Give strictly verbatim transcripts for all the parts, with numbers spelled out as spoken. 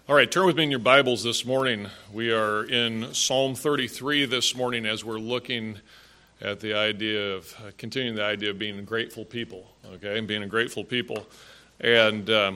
All right, turn with me in your Bibles this morning. We are in Psalm thirty-three this morning as we're looking at the idea of, uh, continuing the idea of being a grateful people, okay, and being a grateful people. And um,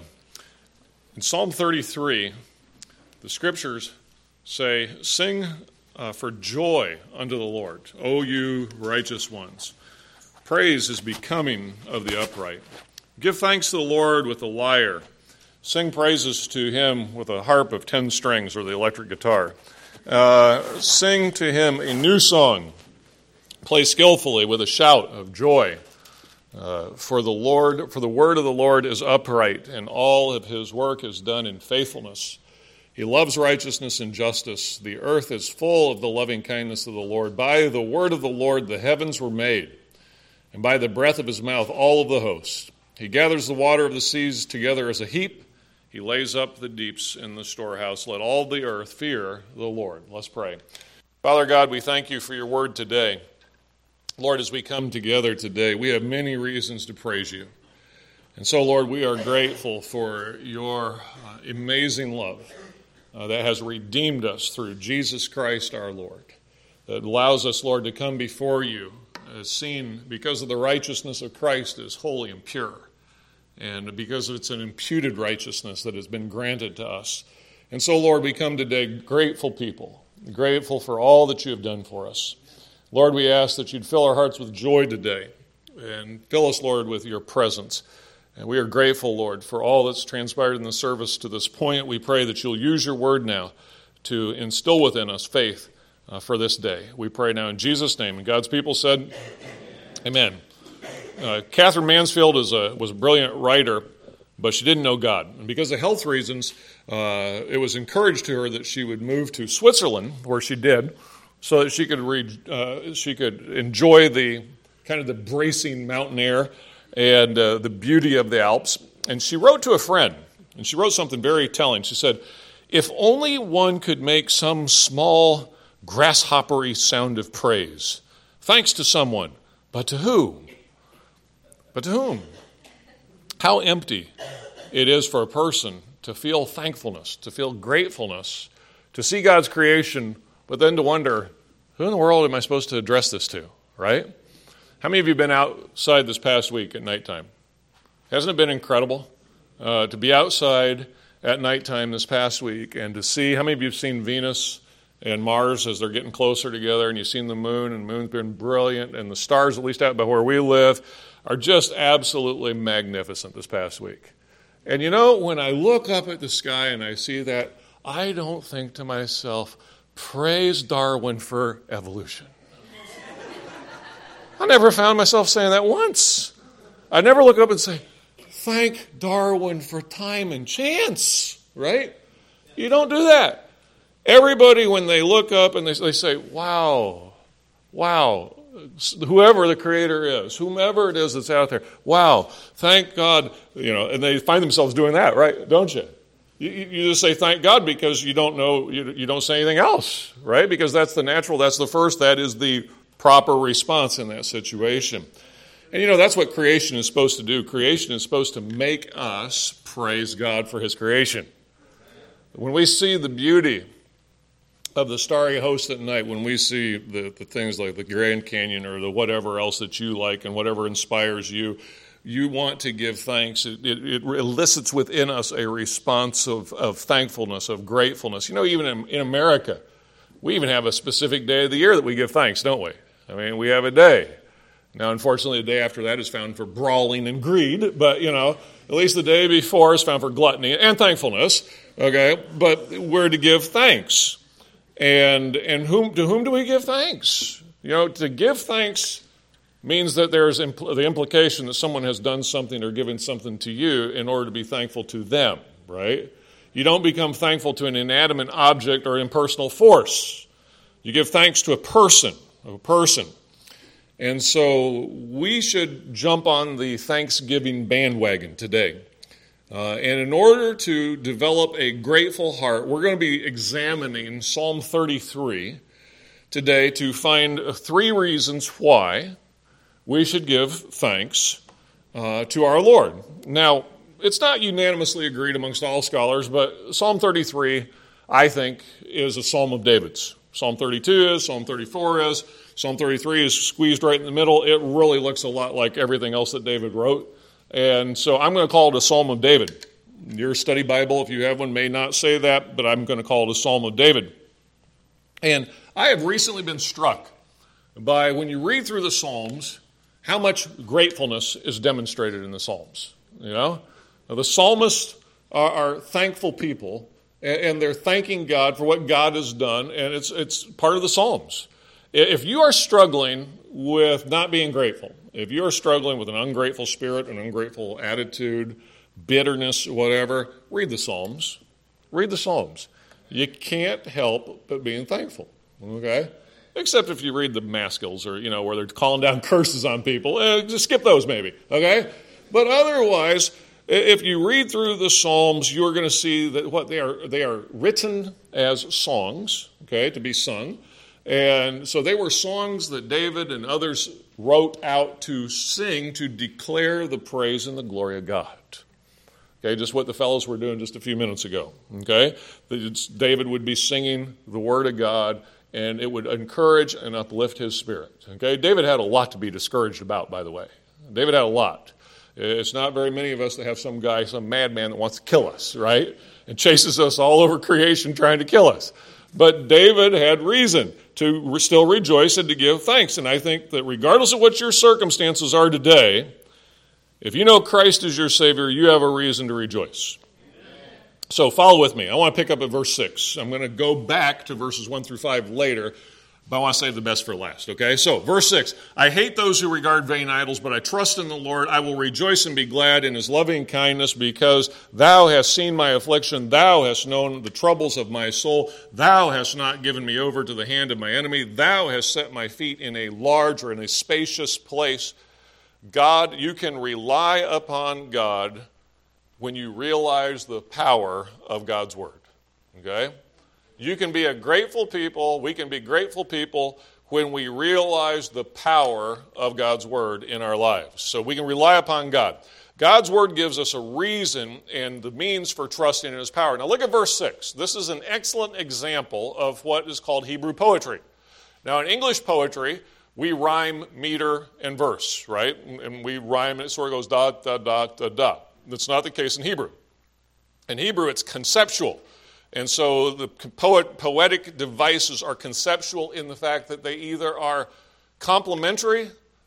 in Psalm thirty-three, the scriptures say, "Sing uh, for joy unto the Lord, O you righteous ones. Praise is becoming of the upright. Give thanks to the Lord with the lyre. Sing praises to him with a harp of ten strings," or the electric guitar. Uh, sing to him a new song. Play skillfully with a shout of joy. Uh, for the Lord, for the word of the Lord is upright, and all of his work is done in faithfulness. He loves righteousness and justice. The earth is full of the loving kindness of the Lord. By the word of the Lord the heavens were made, and by the breath of his mouth all of the hosts. He gathers the water of the seas together as a heap. He lays up the deeps in the storehouse. Let all the earth fear the Lord. Let's pray. Father God, we thank you for your word today. Lord, as we come together today, we have many reasons to praise you. And so, Lord, we are grateful for your uh, amazing love uh, that has redeemed us through Jesus Christ our Lord. That allows us, Lord, to come before you as seen because of the righteousness of Christ as holy and pure. And because it's an imputed righteousness that has been granted to us. And so, Lord, we come today grateful people, grateful for all that you have done for us. Lord, we ask that you'd fill our hearts with joy today and fill us, Lord, with your presence. And we are grateful, Lord, for all that's transpired in the service to this point. We pray that you'll use your word now to instill within us faith uh, for this day. We pray now in Jesus' name. And God's people said, amen. Uh, Catherine Mansfield is a, was a brilliant writer, but she didn't know God. And because of health reasons, uh, it was encouraged to her that she would move to Switzerland, where she did, so that she could read, uh, she could enjoy the kind of the bracing mountain air and uh, the beauty of the Alps. And she wrote to a friend, and she wrote something very telling. She said, "If only one could make some small grasshoppery sound of praise, thanks to someone, but to who? But to whom? How empty it is for a person to feel thankfulness, to feel gratefulness, to see God's creation, but then to wonder, who in the world am I supposed to address this to, right? How many of you have been outside this past week at nighttime? Hasn't it been incredible uh, to be outside at nighttime this past week and to see, how many of you have seen Venus and Mars as they're getting closer together, and you've seen the moon, and the moon's been brilliant, and the stars, at least out by where we live, are just absolutely magnificent this past week. And you know, when I look up at the sky and I see that, I don't think to myself, praise Darwin for evolution. I never found myself saying that once. I never look up and say, thank Darwin for time and chance, right? You don't do that. Everybody, when they look up and they, they say, wow, wow, whoever the creator is, whomever it is that's out there, wow, thank God, you know, and they find themselves doing that, right? Don't you? You, you just say thank God because you don't know, you, you don't say anything else, right? Because that's the natural, that's the first, that is the proper response in that situation. And you know, that's what creation is supposed to do. Creation is supposed to make us praise God for his creation. When we see the beauty of the starry host at night, when we see the, the things like the Grand Canyon or the whatever else that you like and whatever inspires you, you want to give thanks. It, it, it elicits within us a response of, of thankfulness, of gratefulness. You know, even in, in America, we even have a specific day of the year that we give thanks, don't we? I mean, we have a day. Now, unfortunately, the day after that is found for brawling and greed, but, you know, at least the day before is found for gluttony and thankfulness, okay? But we're to give thanks. And and whom to whom do we give thanks? You know, to give thanks means that there's impl- the implication that someone has done something or given something to you in order to be thankful to them, right? You don't become thankful to an inanimate object or impersonal force. You give thanks to a person, a person. And so we should jump on the Thanksgiving bandwagon today. Uh, and in order to develop a grateful heart, we're going to be examining Psalm thirty-three today to find three reasons why we should give thanks uh, to our Lord. Now, it's not unanimously agreed amongst all scholars, but Psalm thirty-three, I think, is a psalm of David's. Psalm thirty-two is, Psalm thirty-four is, Psalm thirty-three is squeezed right in the middle. It really looks a lot like everything else that David wrote. And so I'm going to call it a psalm of David. Your study Bible, if you have one, may not say that, but I'm going to call it a psalm of David. And I have recently been struck by, when you read through the Psalms, how much gratefulness is demonstrated in the Psalms. You know, the psalmists are, are thankful people, and, and they're thanking God for what God has done, and it's it's part of the Psalms. If you are struggling with not being grateful, if you are struggling with an ungrateful spirit, an ungrateful attitude, bitterness, whatever, read the Psalms. Read the Psalms. You can't help but being thankful, okay? Except if you read the Maskils, or, you know, where they're calling down curses on people. Eh, just skip those maybe, okay? But otherwise, if you read through the Psalms, you're going to see that what they are, they are written as songs, okay, to be sung. And so they were songs that David and others wrote out to sing, to declare the praise and the glory of God. Okay, just what the fellows were doing just a few minutes ago. Okay, David would be singing the word of God, and it would encourage and uplift his spirit. Okay, David had a lot to be discouraged about, by the way. David had a lot. It's not very many of us that have some guy, some madman that wants to kill us, right? And chases us all over creation trying to kill us. But David had reason to still rejoice and to give thanks. And I think that regardless of what your circumstances are today, if you know Christ is your Savior, you have a reason to rejoice. So follow with me. I want to pick up at verse six. I'm going to go back to verses one through five later, but I want to save the best for last, okay? So, verse six, I hate those who regard vain idols, but I trust in the Lord. I will rejoice and be glad in his loving kindness, because thou hast seen my affliction. Thou hast known the troubles of my soul. Thou hast not given me over to the hand of my enemy. Thou hast set my feet in a large or in a spacious place. God, you can rely upon God when you realize the power of God's word, okay? You can be a grateful people, we can be grateful people when we realize the power of God's word in our lives. So we can rely upon God. God's word gives us a reason and the means for trusting in his power. Now look at verse six. This is an excellent example of what is called Hebrew poetry. Now in English poetry, we rhyme meter and verse, right? And we rhyme, and it sort of goes da, da, da, da, da. That's not the case in Hebrew. In Hebrew, it's conceptual. And so the poet, poetic devices are conceptual in the fact that they either are complementary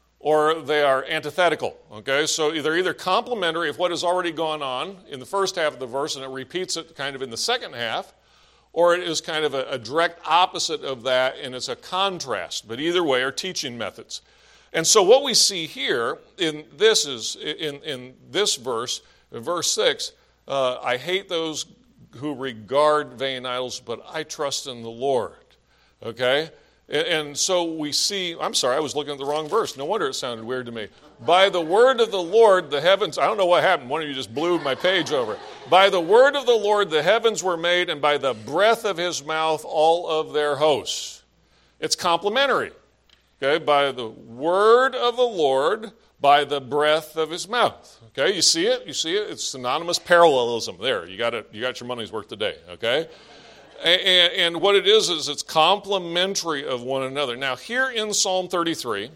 or they are antithetical. Okay, so they're either complementary of what has already gone on in the first half of the verse and it repeats it kind of in the second half, or it is kind of a, a direct opposite of that and it's a contrast. But either way are teaching methods. And so what we see here in this is in, in this verse, in verse six, uh, I hate those who regard vain idols, but I trust in the Lord. Okay? And, and so we see, I'm sorry, I was looking at the wrong verse. No wonder it sounded weird to me. By the word of the Lord, the heavens, I don't know what happened. One of you just blew my page over. By the word of the Lord, the heavens were made, and by the breath of his mouth, all of their hosts. It's complementary. Okay? By the word of the Lord, by the breath of his mouth. Okay, you see it? You see it? It's synonymous parallelism. There, you got it. You got your money's worth today. Okay, and, and what it is is it's complementary of one another. Now, here in Psalm thirty-three,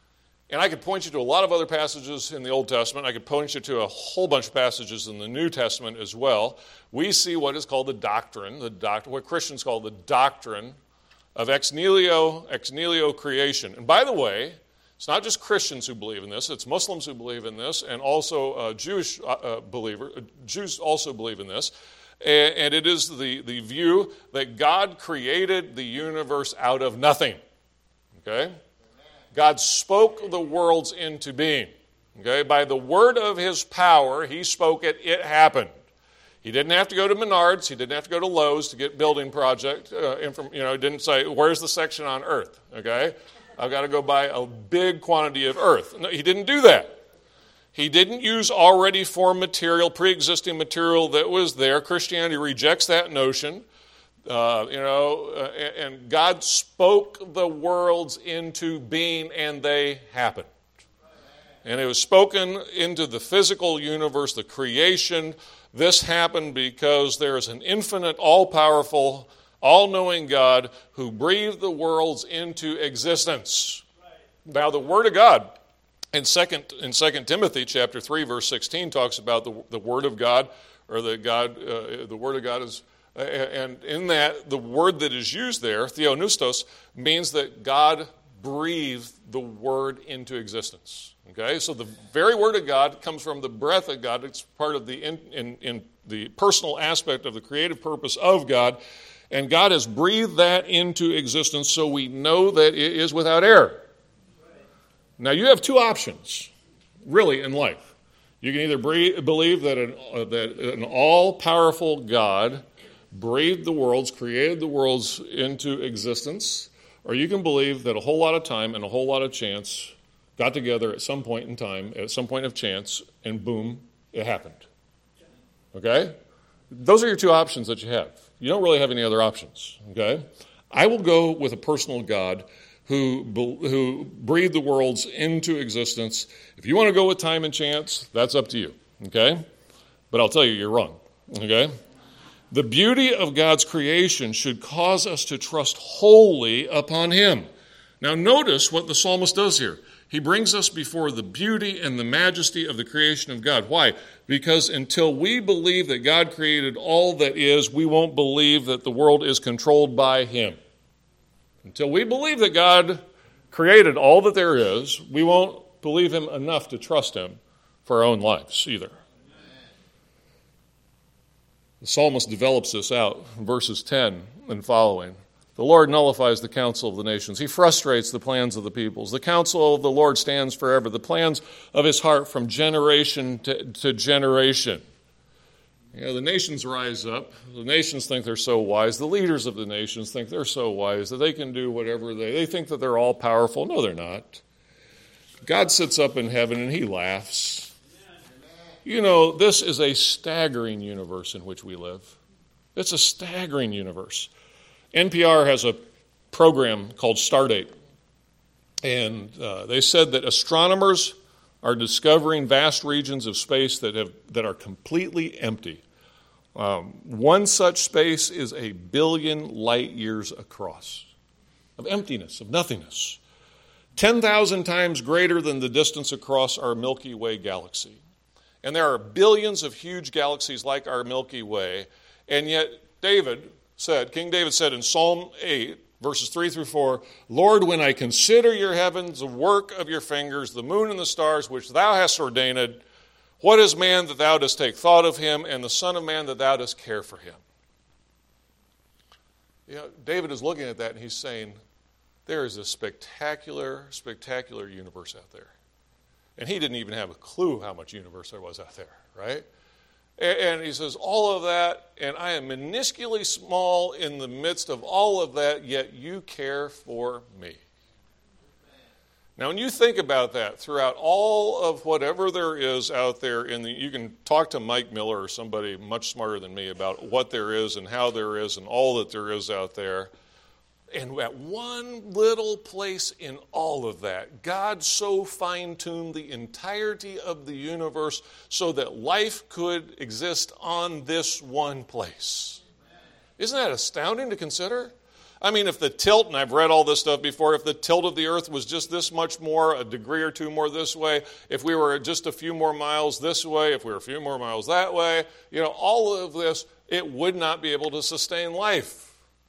and I could point you to a lot of other passages in the Old Testament. I could point you to a whole bunch of passages in the New Testament as well. We see what is called the doctrine, the doctrine, what Christians call the doctrine of ex nihilo, ex nihilo creation. And by the way, it's not just Christians who believe in this, it's Muslims who believe in this, and also uh, Jewish uh, believers, uh, Jews also believe in this. And, and it is the, the view that God created the universe out of nothing. Okay? God spoke the worlds into being. Okay? By the word of his power, he spoke it, it happened. He didn't have to go to Menards, he didn't have to go to Lowe's to get building project. Uh, inform, you know, he didn't say, where's the section on earth? Okay? I've got to go buy a big quantity of earth. No, he didn't do that. He didn't use already formed material, pre-existing material that was there. Christianity rejects that notion. Uh, you know, uh, and God spoke the worlds into being, and they happened. And it was spoken into the physical universe, the creation. This happened because there is an infinite, all-powerful, all-knowing God who breathed the worlds into existence. Now, the Word of God in Second in Second Timothy chapter three, verse sixteen, talks about the, the Word of God, or the God, uh, the Word of God is, uh, and in that, the word that is used there, theopneustos, means that God breathed the Word into existence. Okay, so the very Word of God comes from the breath of God. It's part of the in, in, in the personal aspect of the creative purpose of God, and God has breathed that into existence, so we know that it is without error. Now, you have two options, really, in life. You can either breathe, believe that an, uh, that an all-powerful God breathed the worlds, created the worlds into existence, or you can believe that a whole lot of time and a whole lot of chance got together at some point in time, at some point of chance, and boom, it happened. Okay? Those are your two options that you have. You don't really have any other options. Okay? I will go with a personal God who who breathed the worlds into existence. If you want to go with time and chance, that's up to you, okay? But I'll tell you, you're wrong, okay? The beauty of God's creation should cause us to trust wholly upon Him. Now notice what the psalmist does here. He brings us before the beauty and the majesty of the creation of God. Why? Because until we believe that God created all that is, we won't believe that the world is controlled by Him. Until we believe that God created all that there is, we won't believe Him enough to trust Him for our own lives either. The psalmist develops this out in verses ten and following. The Lord nullifies the counsel of the nations. He frustrates the plans of the peoples. The counsel of the Lord stands forever, the plans of His heart from generation to, to generation. You know, the nations rise up. The nations think they're so wise. The leaders of the nations think they're so wise that they can do whatever they... They think that they're all powerful. No, they're not. God sits up in heaven and He laughs. You know, this is a staggering universe in which we live. It's a staggering universe. N P R has a program called Stardate. And uh, they said that astronomers are discovering vast regions of space that have that are completely empty. Um, one such space is a billion light years across, of emptiness, of nothingness. ten thousand times greater than the distance across our Milky Way galaxy. And there are billions of huge galaxies like our Milky Way, and yet David said, King David said in Psalm eight, verses three through four, Lord, when I consider your heavens, the work of your fingers, the moon and the stars, which thou hast ordained, what is man that thou dost take thought of him, and the son of man that thou dost care for him? You know, David is looking at that and he's saying, there is a spectacular, spectacular universe out there. And he didn't even have a clue how much universe there was out there, right? And he says, all of that, and I am minusculely small in the midst of all of that, yet you care for me. Now, when you think about that, throughout all of whatever there is out there, in the, you can talk to Mike Miller or somebody much smarter than me about what there is and how there is and all that there is out there. And at one little place in all of that, God so fine-tuned the entirety of the universe so that life could exist on this one place. Isn't that astounding to consider? I mean, if the tilt, and I've read all this stuff before, if the tilt of the earth was just this much more, a degree or two more this way, if we were just a few more miles this way, if we were a few more miles that way, you know, all of this, it would not be able to sustain life.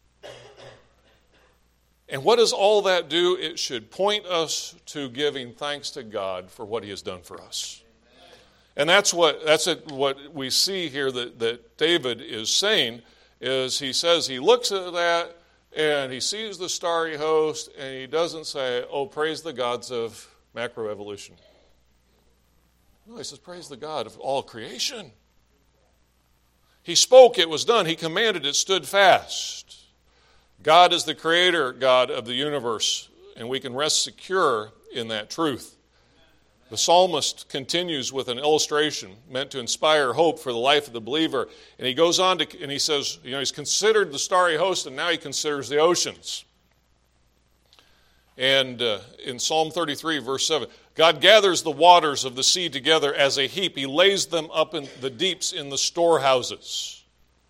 And what does all that do? It should point us to giving thanks to God for what He has done for us. And that's what that's it, what we see here that, that David is saying, is he says he looks at that and he sees the starry host and he doesn't say, oh, praise the gods of macroevolution. No, he says, praise the God of all creation. He spoke, it was done. He commanded, it stood fast. God is the creator God of the universe, and we can rest secure in that truth. The psalmist continues with an illustration meant to inspire hope for the life of the believer. And he goes on to, and he says, you know, he's considered the starry host, and now he considers the oceans. And uh, in Psalm thirty-three, verse seven, God gathers the waters of the sea together as a heap. He lays them up in the deeps in the storehouses.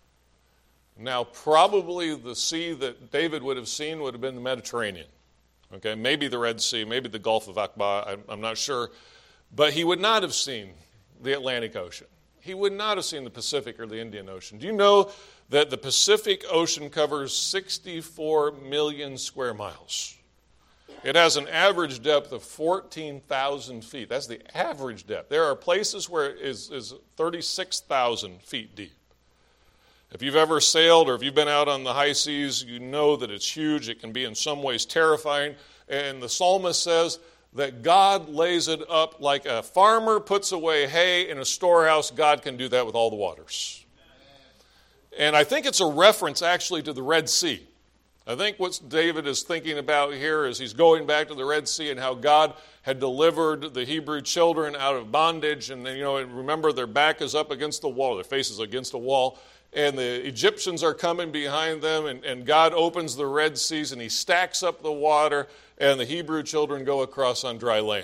Now, probably the sea that David would have seen would have been the Mediterranean. Okay, maybe the Red Sea, maybe the Gulf of Aqaba, I'm, I'm not sure. But he would not have seen the Atlantic Ocean. He would not have seen the Pacific or the Indian Ocean. Do you know that the Pacific Ocean covers sixty-four million square miles? It has an average depth of fourteen thousand feet. That's the average depth. There are places where it is, is thirty-six thousand feet deep. If you've ever sailed or if you've been out on the high seas, you know that it's huge. It can be in some ways terrifying. And the psalmist says that God lays it up like a farmer puts away hay in a storehouse. God can do that with all the waters. And I think it's a reference actually to the Red Sea. I think what David is thinking about here is he's going back to the Red Sea and how God had delivered the Hebrew children out of bondage. And, you know, remember their back is up against the wall, their face is against a wall. And the Egyptians are coming behind them, and, and God opens the Red Seas, and he stacks up the water, and the Hebrew children go across on dry land.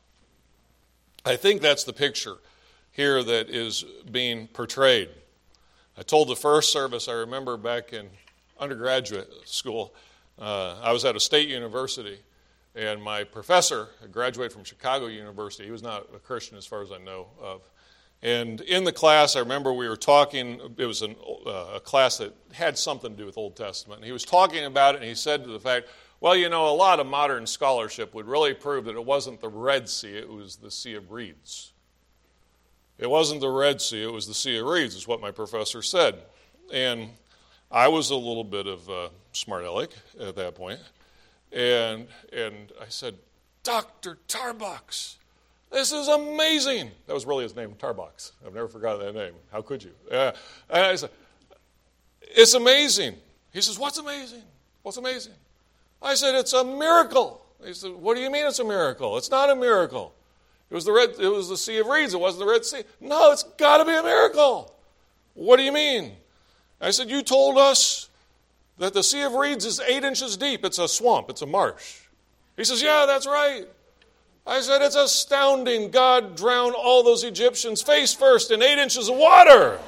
I think that's the picture here that is being portrayed. I told the first service, I remember back in undergraduate school, uh, I was at a state university, and my professor graduated from Chicago University. He was not a Christian as far as I know of. And in the class, I remember we were talking, it was an, uh, a class that had something to do with Old Testament. And he was talking about it, and he said to the fact, well, you know, a lot of modern scholarship would really prove that it wasn't the Red Sea, it was the Sea of Reeds. It wasn't the Red Sea, it was the Sea of Reeds, is what my professor said. And I was a little bit of a smart aleck at that point. And, and I said, Doctor Tarbox, this is amazing. That was really his name, Tarbox. I've never forgotten that name. How could you? Uh, and I said, it's amazing. He says, what's amazing? What's amazing? I said, it's a miracle. He said, what do you mean it's a miracle? It's not a miracle. It was the red. It was the Sea of Reeds. It wasn't the Red Sea. No, it's got to be a miracle. What do you mean? I said, you told us that the Sea of Reeds is eight inches deep. It's a swamp. It's a marsh. He says, yeah, that's right. I said, it's astounding. God drowned all those Egyptians face first in eight inches of water.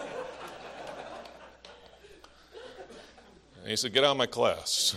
And he said, get out of my class.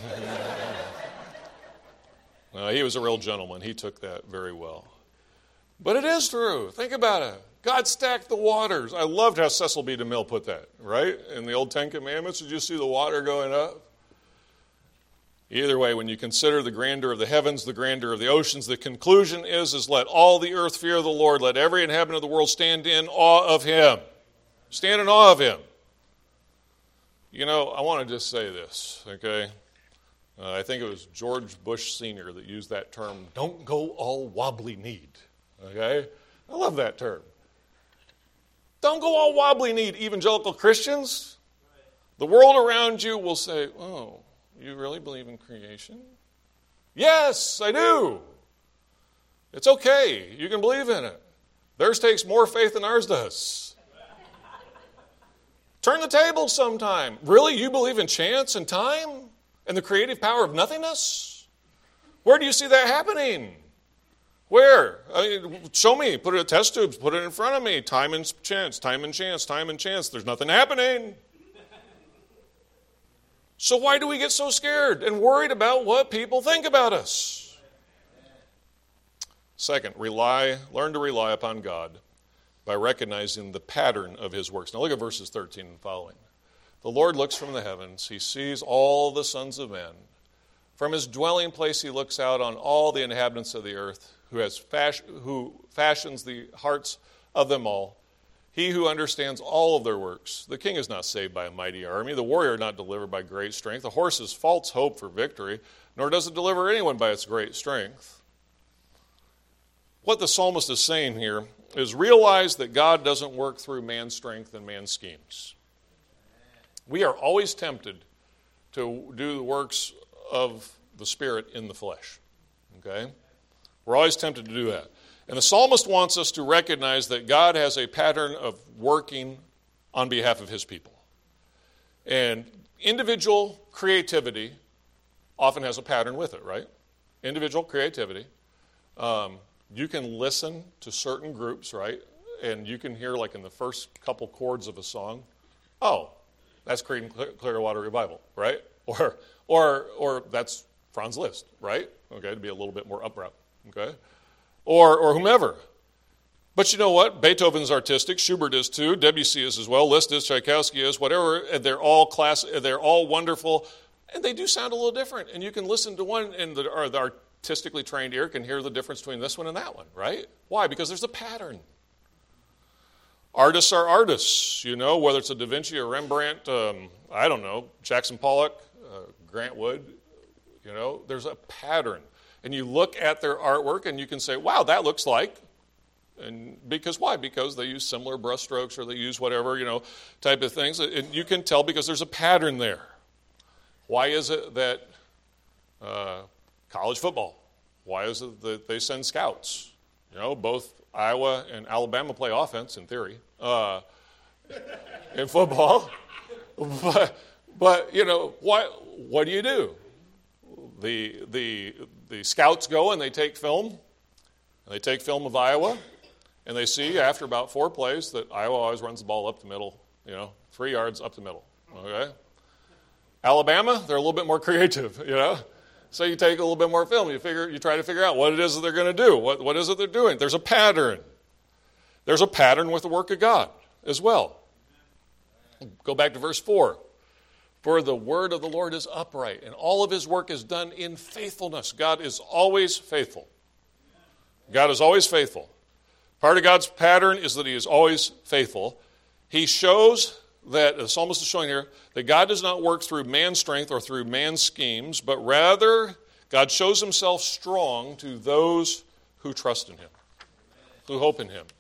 No, he was a real gentleman. He took that very well. But it is true. Think about it. God stacked the waters. I loved how Cecil B. DeMille put that, right? In the old Ten Commandments, did you see the water going up? Either way, when you consider the grandeur of the heavens, the grandeur of the oceans, the conclusion is, is let all the earth fear the Lord. Let every inhabitant of the world stand in awe of him. Stand in awe of him. You know, I want to just say this, okay? Uh, I think it was George Bush Senior that used that term, don't go all wobbly-kneed, okay? I love that term. Don't go all wobbly-kneed, evangelical Christians. The world around you will say, oh, you really believe in creation? Yes, I do. It's okay. You can believe in it. Theirs takes more faith than ours does. Turn the tables sometime. Really? You believe in chance and time and the creative power of nothingness? Where do you see that happening? Where? I mean, show me. Put it in test tubes. Put it in front of me. Time and chance, time and chance, time and chance. There's nothing happening. So why do we get so scared and worried about what people think about us? Second, rely, learn to rely upon God by recognizing the pattern of his works. Now look at verses thirteen and following. The Lord looks from the heavens. He sees all the sons of men. From his dwelling place he looks out on all the inhabitants of the earth, who has fash- who fashions the hearts of them all. He who understands all of their works. The king is not saved by a mighty army, the warrior not delivered by great strength. The horse is false hope for victory, nor does it deliver anyone by its great strength. What the psalmist is saying here is realize that God doesn't work through man's strength and man's schemes. We are always tempted to do the works of the Spirit in the flesh. Okay? We're always tempted to do that. And the psalmist wants us to recognize that God has a pattern of working on behalf of his people. And individual creativity often has a pattern with it, right? Individual creativity. Um, you can listen to certain groups, right? And you can hear, like in the first couple chords of a song, oh, that's Creedence Clearwater Revival, right? Or, or, or that's Franz Liszt, right? Okay, to be a little bit more upright, okay? Or, or whomever. But you know what? Beethoven's artistic. Schubert is too. Debussy is as well. Liszt is. Tchaikovsky is. Whatever. And they're all class. They're all wonderful, and they do sound a little different. And you can listen to one, and the, or the artistically trained ear can hear the difference between this one and that one, right? Why? Because there's a pattern. Artists are artists, you know, whether it's a Da Vinci or Rembrandt, um, I don't know, Jackson Pollock, uh, Grant Wood, you know, there's a pattern. And you look at their artwork and you can say, wow, that looks like. And because why? Because they use similar brushstrokes or they use whatever, you know, type of things. And you can tell because there's a pattern there. Why is it that uh, college football, why is it that they send scouts? You know, both Iowa and Alabama play offense in theory uh, in football. But, but, you know, what, what do you do? The, the, the scouts go and they take film. They take film of Iowa. And they see after about four plays that Iowa always runs the ball up the middle, you know, three yards up the middle, okay? Alabama, they're a little bit more creative, you know? So you take a little bit more film. You figure, you try to figure out what it is that they're going to do. What, what is it they're doing? There's a pattern. There's a pattern with the work of God as well. Go back to verse four. For the word of the Lord is upright, and all of his work is done in faithfulness. God is always faithful. God is always faithful. Part of God's pattern is that he is always faithful. He shows that, the psalmist is showing here, that God does not work through man's strength or through man's schemes, but rather God shows himself strong to those who trust in him, who hope in him.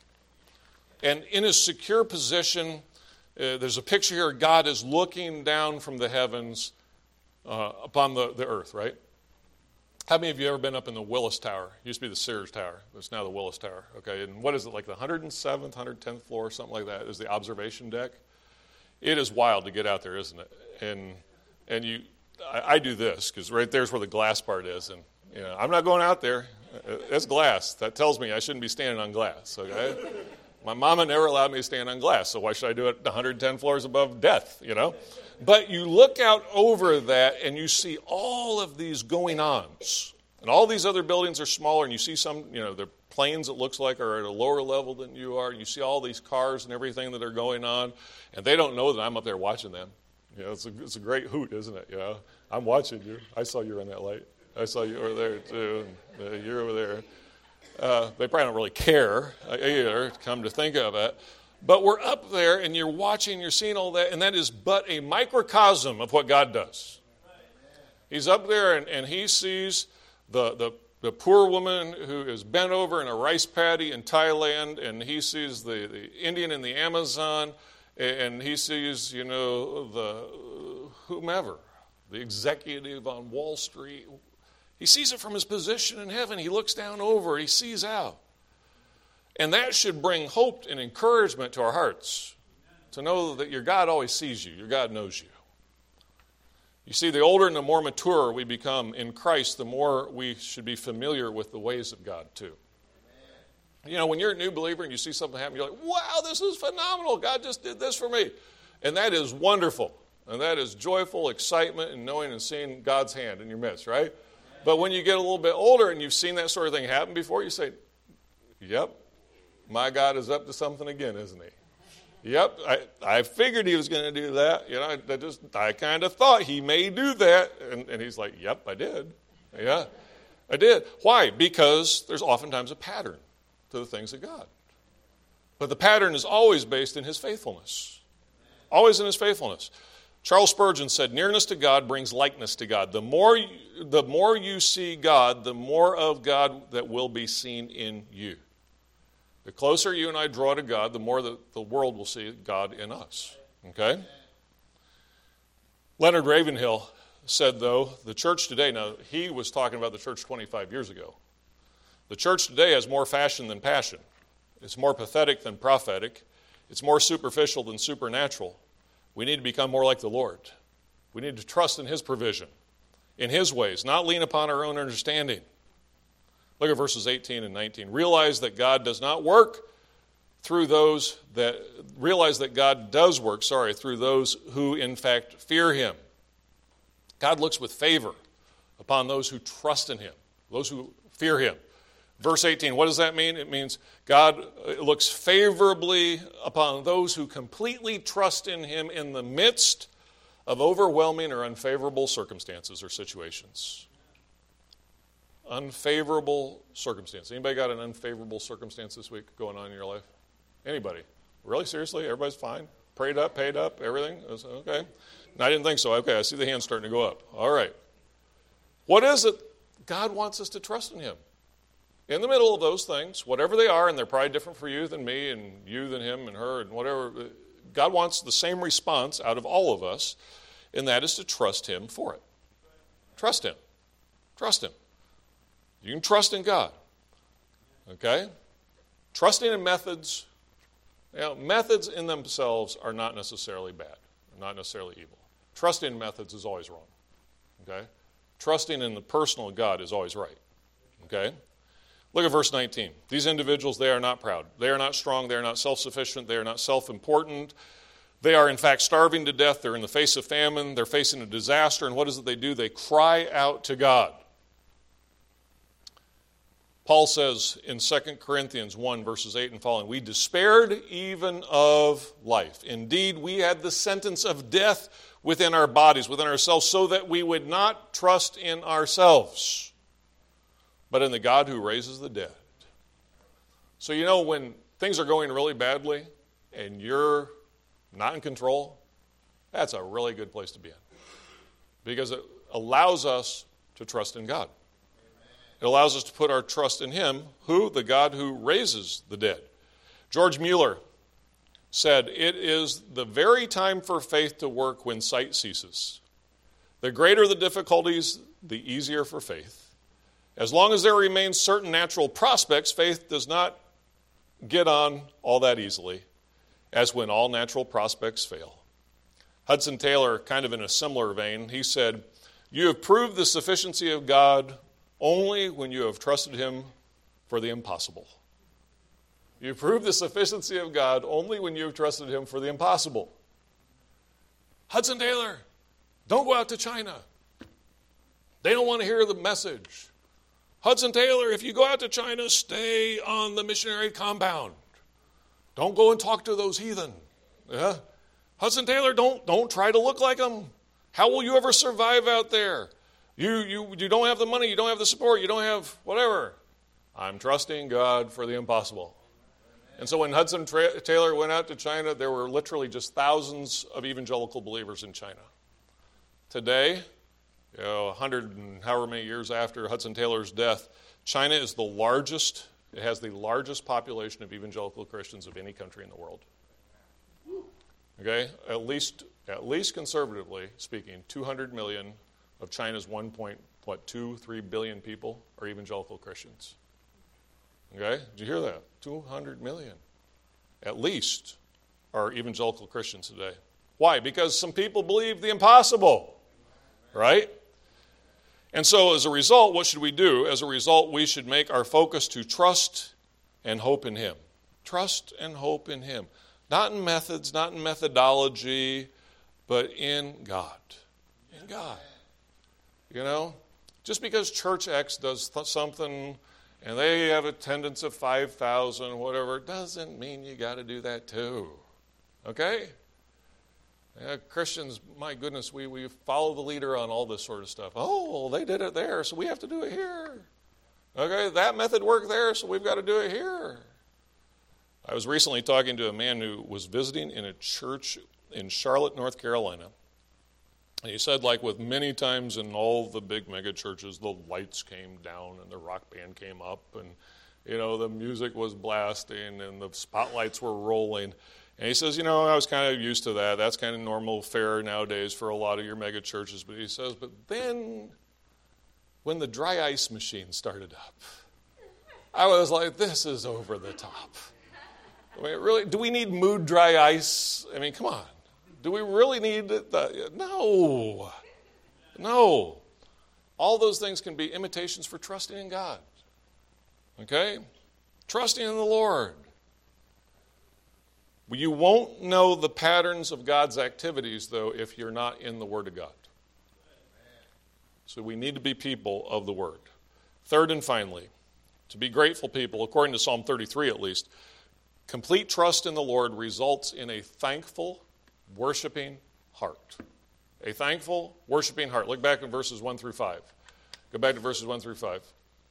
And in his secure position, uh, there's a picture here, God is looking down from the heavens uh, upon the, the earth, right? How many of you ever been up in the Willis Tower? It used to be the Sears Tower. It's now the Willis Tower. Okay, and what is it, like the one hundred seventh, one hundred tenth floor, something like that, is the observation deck? It is wild to get out there, isn't it? And and you, I, I do this, because right there's where the glass part is. And you know, I'm not going out there. It's glass. That tells me I shouldn't be standing on glass, okay? My mama never allowed me to stand on glass, so why should I do it one hundred ten floors above death, you know? But you look out over that and you see all of these going-ons. And all these other buildings are smaller, and you see some, you know, the planes it looks like are at a lower level than you are. You see all these cars and everything that are going on, and they don't know that I'm up there watching them. You know, it's a, it's a great hoot, isn't it? You know, I'm watching you. I saw you in that light. I saw you over there, too. And, uh, you're over there. Uh, they probably don't really care either, come to think of it. But we're up there, and you're watching, you're seeing all that, and that is but a microcosm of what God does. He's up there, and, and he sees the, the, the poor woman who is bent over in a rice paddy in Thailand, and he sees the, the Indian in the Amazon, and he sees, you know, the whomever, the executive on Wall Street. He sees it from his position in heaven. He looks down over, he sees out. And that should bring hope and encouragement to our hearts, to know that your God always sees you, your God knows you. You see, the older and the more mature we become in Christ, the more we should be familiar with the ways of God too. You know, when you're a new believer and you see something happen, you're like, wow, this is phenomenal. God just did this for me. And that is wonderful. And that is joyful excitement in knowing and seeing God's hand in your midst, right? But when you get a little bit older and you've seen that sort of thing happen before, you say, yep, my God is up to something again, isn't he? Yep, I, I figured he was going to do that. You know, I, I just I kind of thought he may do that. And, and he's like, yep, I did. Yeah, I did. Why? Because there's oftentimes a pattern to the things of God. But the pattern is always based in his faithfulness. Always in his faithfulness. Charles Spurgeon said, nearness to God brings likeness to God. The more you, the more you see God, the more of God that will be seen in you. The closer you and I draw to God, the more the, the world will see God in us. Okay? Leonard Ravenhill said, though, the church today, now he was talking about the church twenty-five years ago. The church today has more fashion than passion. It's more pathetic than prophetic. It's more superficial than supernatural. We need to become more like the Lord. We need to trust in his provision, in his ways, not lean upon our own understanding. Look at verses eighteen and nineteen. Realize that God does not work through those that, realize that God does work, sorry, through those who in fact fear him. God looks with favor upon those who trust in him, those who fear him. Verse eighteen, what does that mean? It means God looks favorably upon those who completely trust in him in the midst of overwhelming or unfavorable circumstances or situations. Unfavorable circumstance. Anybody got an unfavorable circumstance this week going on in your life? Anybody? Really? Seriously? Everybody's fine? Prayed up, paid up, everything? Okay. No, I didn't think so. Okay, I see the hands starting to go up. All right. What is it? God wants us to trust in him. In the middle of those things, whatever they are, and they're probably different for you than me, and you than him and her, and whatever, God wants the same response out of all of us, and that is to trust him for it. Trust him. Trust him. You can trust in God. Okay? Trusting in methods, you know, methods in themselves are not necessarily bad, not necessarily evil. Trusting in methods is always wrong. Okay? Trusting in the personal God is always right. Okay? Look at verse nineteen. These individuals, they are not proud. They are not strong. They are not self-sufficient. They are not self-important. They are, in fact, starving to death. They're in the face of famine. They're facing a disaster. And what is it they do? They cry out to God. Paul says in Second Corinthians one, verses eight and following, we despaired even of life. Indeed, we had the sentence of death within our bodies, within ourselves, so that we would not trust in ourselves, but in the God who raises the dead. So you know when things are going really badly and you're not in control, that's a really good place to be in. Because it allows us to trust in God. It allows us to put our trust in him, who? The God who raises the dead. George Mueller said, it is the very time for faith to work when sight ceases. The greater the difficulties, the easier for faith. As long as there remains certain natural prospects, faith does not get on all that easily, as when all natural prospects fail. Hudson Taylor, kind of in a similar vein, he said, you have proved the sufficiency of God only when you have trusted him for the impossible. You prove the sufficiency of God only when you have trusted him for the impossible. Hudson Taylor, don't go out to China. They don't want to hear the message. Hudson Taylor, if you go out to China, stay on the missionary compound. Don't go and talk to those heathen. Yeah? Hudson Taylor, don't, don't try to look like them. How will you ever survive out there? You, you, you don't have the money, you don't have the support, you don't have whatever. I'm trusting God for the impossible. And so when Hudson Tra- Taylor went out to China, there were literally just thousands of evangelical believers in China. Today, you know, a hundred and however many years after Hudson Taylor's death, China is the largest, it has the largest population of evangelical Christians of any country in the world. Okay? At least, at least conservatively speaking, two hundred million of China's one point two three billion people are evangelical Christians. Okay? Did you hear that? two hundred million, at least, are evangelical Christians today. Why? Because some people believe the impossible, right? And so as a result, what should we do? As a result, we should make our focus to trust and hope in him. Trust and hope in him. Not in methods, not in methodology, but in God. In God. You know, just because Church X does th- something and they have attendance of five thousand, whatever, doesn't mean you got to do that too. Okay? Yeah, Christians, my goodness, we, we follow the leader on all this sort of stuff. Oh, well, they did it there, so we have to do it here. Okay, that method worked there, so we've got to do it here. I was recently talking to a man who was visiting in a church in Charlotte, North Carolina. And he said, like with many times in all the big mega churches, the lights came down and the rock band came up and, you know, the music was blasting and the spotlights were rolling. And he says, you know, I was kind of used to that. That's kind of normal fare nowadays for a lot of your mega churches. But he says, but then when the dry ice machine started up, I was like, this is over the top. I mean, really, do we need mood dry ice? I mean, come on. Do we really need that? No. No. All those things can be imitations for trusting in God. Okay? Trusting in the Lord. You won't know the patterns of God's activities, though, if you're not in the Word of God. So we need to be people of the Word. Third and finally, to be grateful people, according to Psalm thirty-three at least, complete trust in the Lord results in a thankful, worshiping heart. A thankful, worshiping heart. Look back at verses one through five. Go back to verses one through five.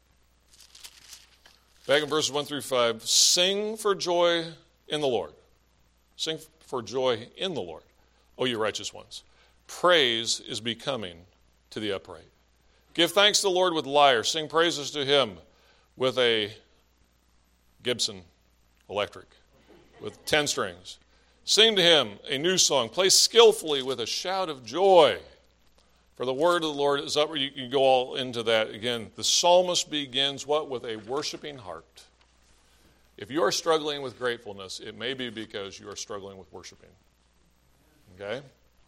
Back in verses one through five. Sing for joy in the Lord. Sing for joy in the Lord, O you righteous ones. Praise is becoming to the upright. Give thanks to the Lord with lyre. Sing praises to him with a Gibson electric, with ten strings. Sing to him a new song. Play skillfully with a shout of joy. For the word of the Lord is up. You can go all into that again. The psalmist begins what? With a worshiping heart. If you are struggling with gratefulness, it may be because you are struggling with worshiping. Okay?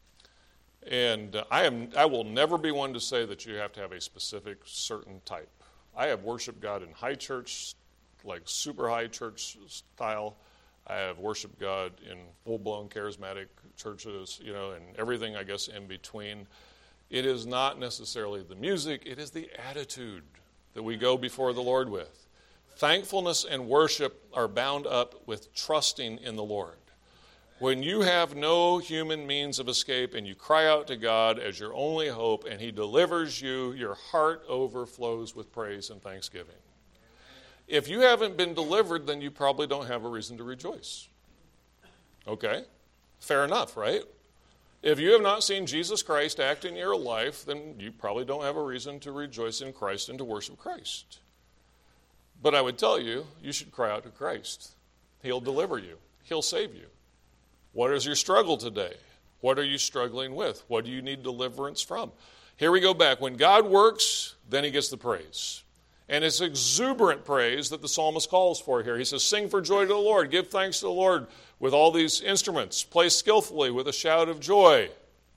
And uh, I am. I will never be one to say that you have to have a specific, certain type. I have worshiped God in high church, like super high church style. I have worshiped God in full-blown charismatic churches, you know, and everything, I guess, in between. It is not necessarily the music. It is the attitude that we go before the Lord with. Thankfulness and worship are bound up with trusting in the Lord. When you have no human means of escape and you cry out to God as your only hope and he delivers you, your heart overflows with praise and thanksgiving. If you haven't been delivered, then you probably don't have a reason to rejoice. Okay? Fair enough, right? If you have not seen Jesus Christ act in your life, then you probably don't have a reason to rejoice in Christ and to worship Christ. But I would tell you, you should cry out to Christ. He'll deliver you. He'll save you. What is your struggle today? What are you struggling with? What do you need deliverance from? Here we go back. When God works, then he gets the praise. And it's exuberant praise that the psalmist calls for here. He says, sing for joy to the Lord. Give thanks to the Lord with all these instruments. Play skillfully with a shout of joy.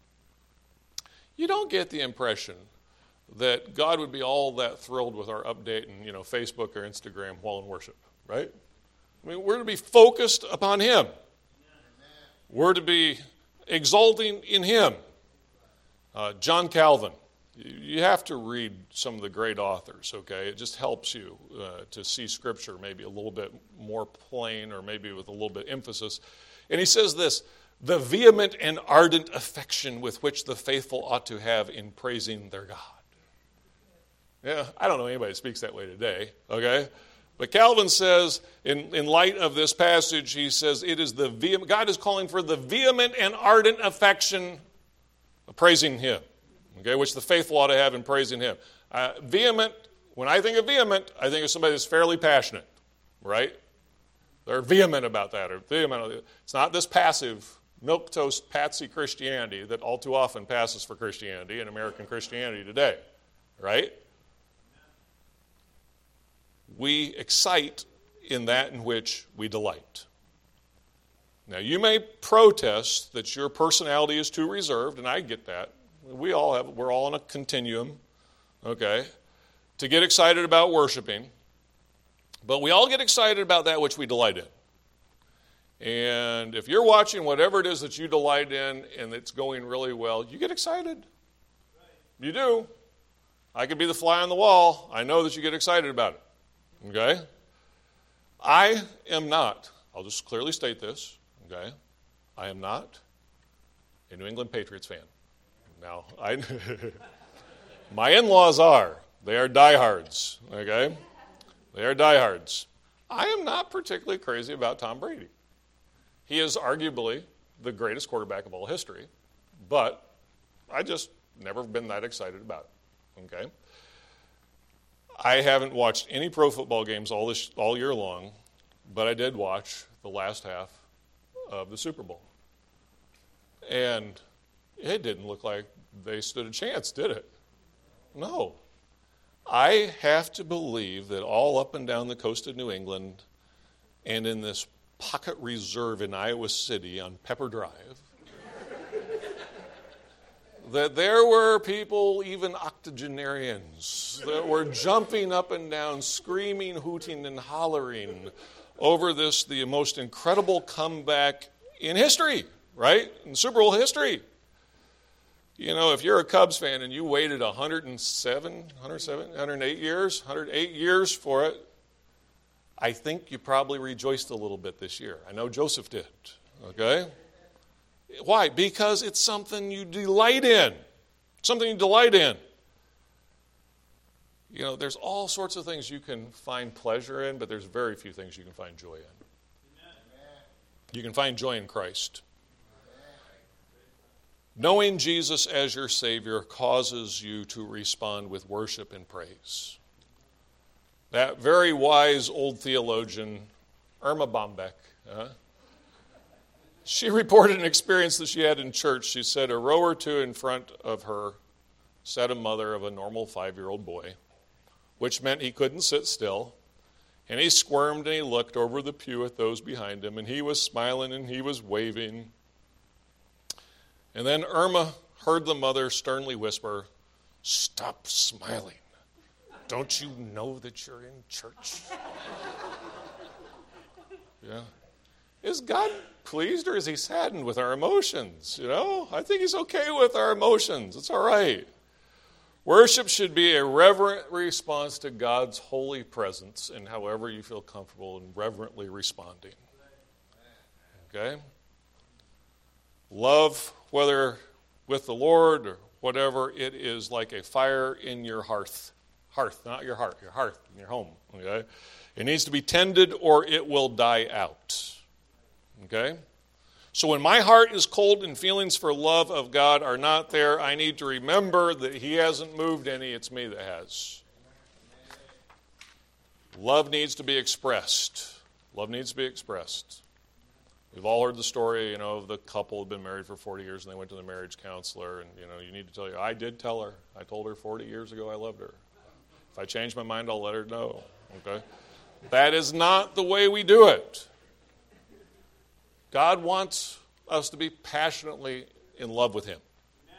You don't get the impression that God would be all that thrilled with our update in, you know, Facebook or Instagram while in worship, right? I mean, we're to be focused upon him. We're to be exalting in him. Uh, John Calvin. You have to read some of the great authors, okay? It just helps you uh, to see Scripture maybe a little bit more plain or maybe with a little bit of emphasis. And he says this, the vehement and ardent affection with which the faithful ought to have in praising their God. Yeah, I don't know anybody that speaks that way today, okay? But Calvin says, in, in light of this passage, he says, it is the vehement, God is calling for the vehement and ardent affection of praising him, okay, which the faithful ought to have in praising him. Uh, vehement, when I think of vehement, I think of somebody that's fairly passionate, right? They're vehement about that. Or vehement. It's not this passive, milquetoast, patsy Christianity that all too often passes for Christianity and American Christianity today, right? We excite in that in which we delight. Now, you may protest that your personality is too reserved, and I get that. We all have, we're all on a continuum, okay, to get excited about worshiping. But we all get excited about that which we delight in. And if you're watching whatever it is that you delight in and it's going really well, you get excited. You do. I could be the fly on the wall. I know that you get excited about it. Okay? I am not, I'll just clearly state this, okay? I am not a New England Patriots fan. Now, I, my in-laws are. They are diehards, okay? They are diehards. I am not particularly crazy about Tom Brady. He is arguably the greatest quarterback of all history, but I just never been that excited about it, okay? I haven't watched any pro football games all this all year long, but I did watch the last half of the Super Bowl. And it didn't look like they stood a chance, did it? No. I have to believe that all up and down the coast of New England and in this pocket reserve in Iowa City on Pepper Drive, that there were people, even octogenarians, that were jumping up and down, screaming, hooting, and hollering over this, the most incredible comeback in history, right? In Super Bowl history. You know, if you're a Cubs fan and you waited one hundred seven, one hundred seven, one hundred eight years, one hundred eight years for it, I think you probably rejoiced a little bit this year. I know Joseph did, okay? Why? Because it's something you delight in. Something you delight in. You know, there's all sorts of things you can find pleasure in, but there's very few things you can find joy in. You can find joy in Christ. Knowing Jesus as your Savior causes you to respond with worship and praise. That very wise old theologian, Irma Bombeck, uh, she reported an experience that she had in church. She said a row or two in front of her sat a mother of a normal five-year-old boy, which meant he couldn't sit still. And he squirmed and he looked over the pew at those behind him, and he was smiling and he was waving. And then Irma heard the mother sternly whisper, "Stop smiling. Don't you know that you're in church?" Yeah. Is God pleased or is he saddened with our emotions? You know, I think he's okay with our emotions. It's all right. Worship should be a reverent response to God's holy presence, and however you feel comfortable in reverently responding. Okay? Love, whether with the Lord or whatever, it is like a fire in your hearth. Hearth, not your heart, your hearth in your home. Okay? It needs to be tended or it will die out. Okay? So when my heart is cold and feelings for love of God are not there, I need to remember that he hasn't moved any, it's me that has. Love needs to be expressed. Love needs to be expressed. We've all heard the story, you know, of the couple who had been married for forty years and they went to the marriage counselor and, you know, you need to tell you, I did tell her. I told her forty years ago I loved her. If I change my mind, I'll let her know. Okay? That is not the way we do it. God wants us to be passionately in love with him.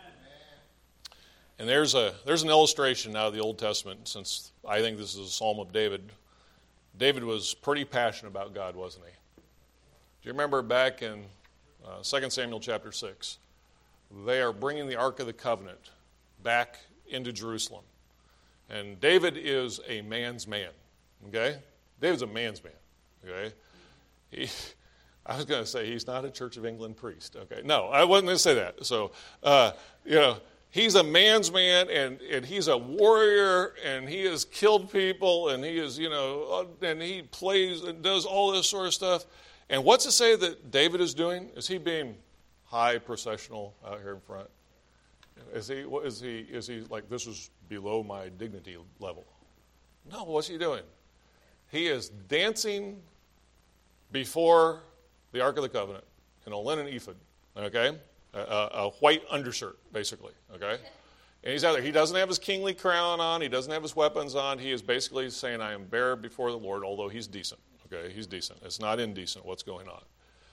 And there's a there's an illustration out of the Old Testament, since I think this is a Psalm of David. David was pretty passionate about God, wasn't he? Do you remember back in uh, Second Samuel chapter six? They are bringing the Ark of the Covenant back into Jerusalem. And David is a man's man, okay? David's a man's man, okay? He, I was going to say he's not a Church of England priest, okay? No, I wasn't going to say that. So, uh, you know, he's a man's man, and, and he's a warrior, and he has killed people, and he is, you know, and he plays and does all this sort of stuff. And what's to say that David is doing? Is he being high processional out here in front? Is he, is he, is he like, this is below my dignity level? No, what's he doing? He is dancing before the Ark of the Covenant in a linen ephod, okay? A, a, a white undershirt, basically, okay? And he's out there. He doesn't have his kingly crown on. He doesn't have his weapons on. He is basically saying, I am bare before the Lord, although he's decent, okay? He's decent. It's not indecent what's going on.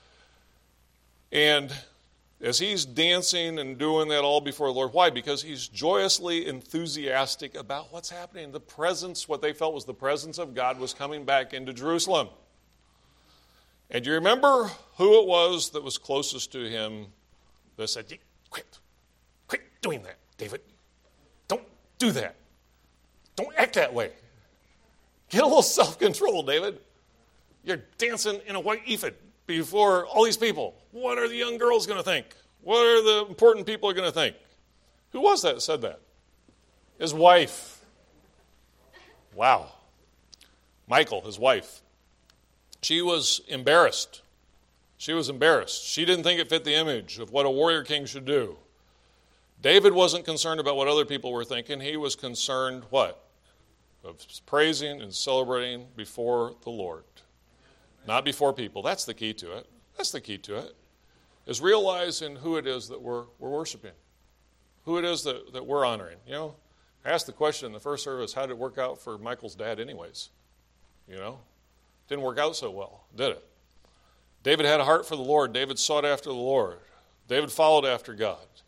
And as he's dancing and doing that all before the Lord, why? Because he's joyously enthusiastic about what's happening. The presence, what they felt was the presence of God was coming back into Jerusalem. And do you remember who it was that was closest to him that said, quit, quit doing that, David. Don't do that. Don't act that way. Get a little self-control, David. You're dancing in a white ephod before all these people. What are the young girls going to think? What are the important people going to think? Who was that that said that? His wife. Wow. Michal, his wife. She was embarrassed. She was embarrassed. She didn't think it fit the image of what a warrior king should do. David wasn't concerned about what other people were thinking. He was concerned, what? Of praising and celebrating before the Lord. Not before people. That's the key to it. That's the key to it. Is realizing who it is that we're we're worshiping. Who it is that, that we're honoring. You know, I asked the question in the first service, how did it work out for Michael's dad anyways? You know? Didn't work out so well, did it? David had a heart for the Lord. David sought after the Lord. David followed after God.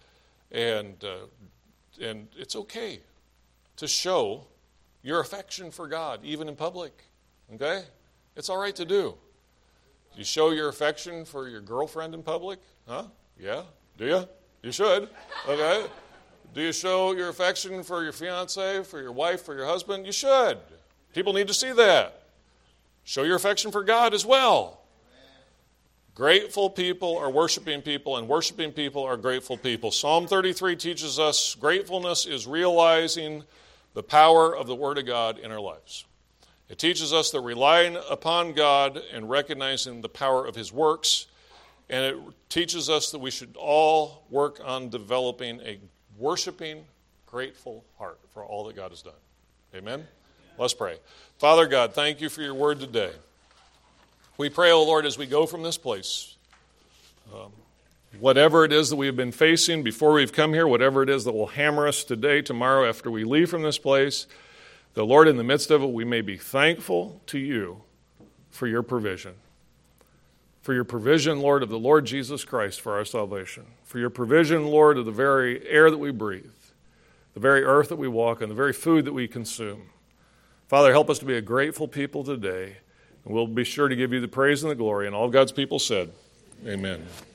And, uh, and it's okay to show your affection for God, even in public. Okay? It's all right to do. You show your affection for your girlfriend in public? Huh? Yeah? Do you? You should. Okay? Do you show your affection for your fiance, for your wife, for your husband? You should. People need to see that. Show your affection for God as well. Grateful people are worshiping people, and worshiping people are grateful people. Psalm thirty-three teaches us gratefulness is realizing the power of the Word of God in our lives. It teaches us that relying upon God and recognizing the power of His works, and it teaches us that we should all work on developing a worshiping, grateful heart for all that God has done. Amen? Let's pray. Father God, thank you for your word today. We pray, O Lord, as we go from this place, um, whatever it is that we have been facing before we've come here, whatever it is that will hammer us today, tomorrow, after we leave from this place, the Lord, in the midst of it, we may be thankful to you for your provision. For your provision, Lord, of the Lord Jesus Christ for our salvation. For your provision, Lord, of the very air that we breathe, the very earth that we walk on, the very food that we consume. Father, help us to be a grateful people today. And we'll be sure to give you the praise and the glory. And all of God's people said, amen.